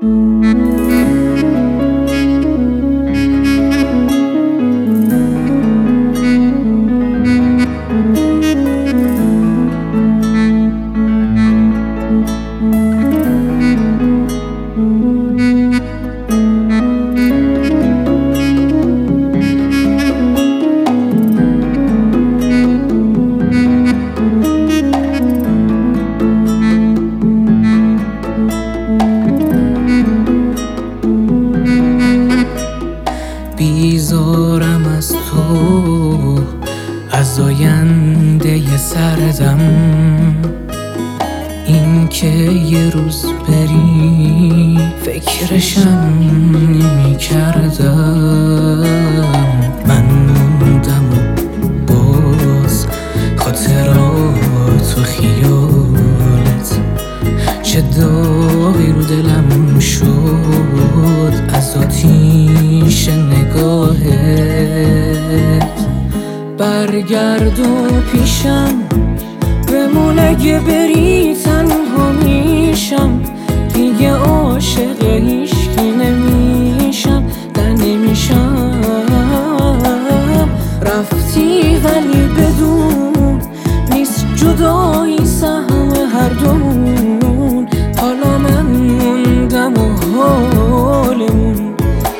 بیزارم از تو، از آینده سردم، این که یه روز بری فکرشم نمی کردم. من موندم و باز خاطرات و خیالت چه داغی رو دلم شد از آتیش نگاهت. برگرد و پیشم بمون، اگه بری تنها میشم، دیگه عاشق هیچکی نمیشم، نه نمیشم. رفتی ولی بدون نیست جدایی سهم هر دومون. حالا من موندم و حالمون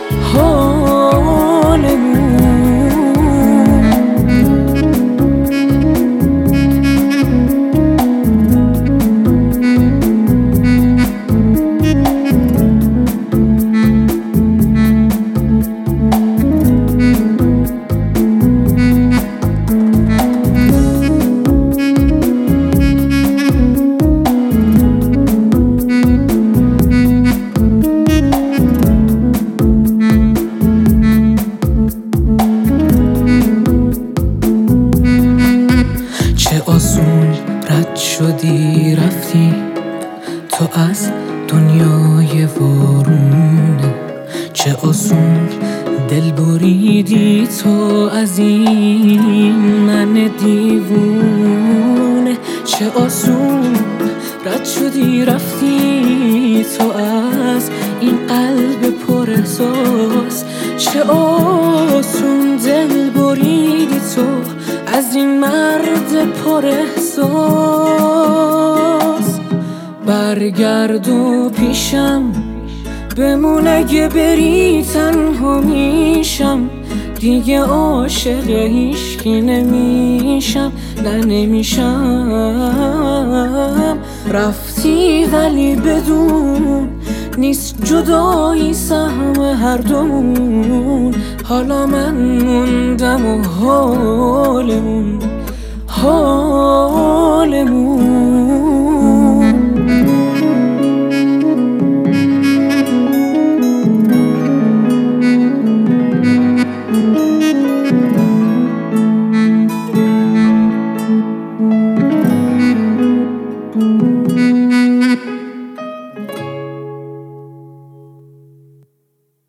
آسون رد شدی رفتی تو از دنیای وارونه، چه آسون دل بریدی تو از این من دیوونه. چه آسون رد شدی رفتی تو از این قلب پر احساس، چه آسون دل بریدی تو از این مرد پر احساس. برگرد و پیشم بمون، اگه بری تنها میشم، دیگه عاشق هیچکی نمیشم، نه نمیشم. رفتی ولی بدون نیست جدایی سهم هر دومون. حالا من موندم و حالمون